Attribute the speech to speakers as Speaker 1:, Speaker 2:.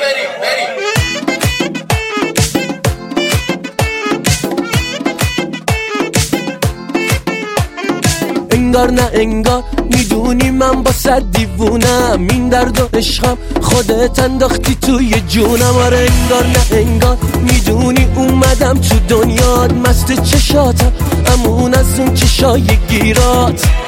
Speaker 1: انگار نه انگار میدونی من با صد دیوونم، این درد و عشقم خودت انداختی توی جونم. آره انگار نه انگار میدونی اومدم تو دنیات، مست چشاتم امون از اون چشای گیرات.